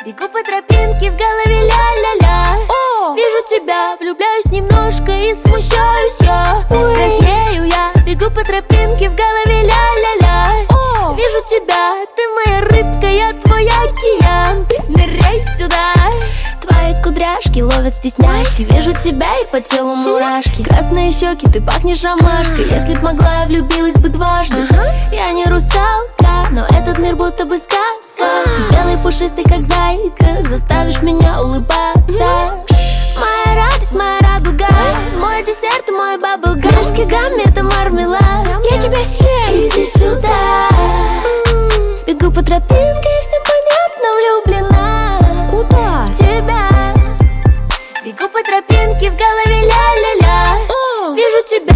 Бегу по тропинке, в голове ля-ля-ля. Вижу тебя, влюбляюсь немножко и смущаюсь я. Краснею я, бегу по тропинке, в голове ля-ля-ля. Вижу тебя, ты моя рыбка, я твой океан. Ныряй сюда. Твои кудряшки ловят стесняшки. Вижу тебя и по телу мурашки. Красные щеки, ты пахнешь ромашкой. Если б могла, я влюбилась бы дважды. Я не русалка, но этот мир будто бы сказка. Ты белый, пушистый, как зайка, заставишь меня улыбаться. Моя радость, моя радуга, мой десерт и мой баблгам. Корешки гамми, это мармелад. Я тебя съем. Иди сюда. Бегу по тропинке, и всем понятно, влюблена. Куда? В тебя. Бегу по тропинке, в голове ля-ля-ля. Вижу тебя.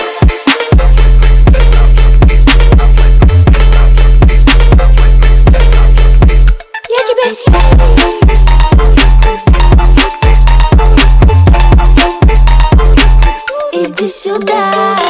Я тебя съем. Иди сюда.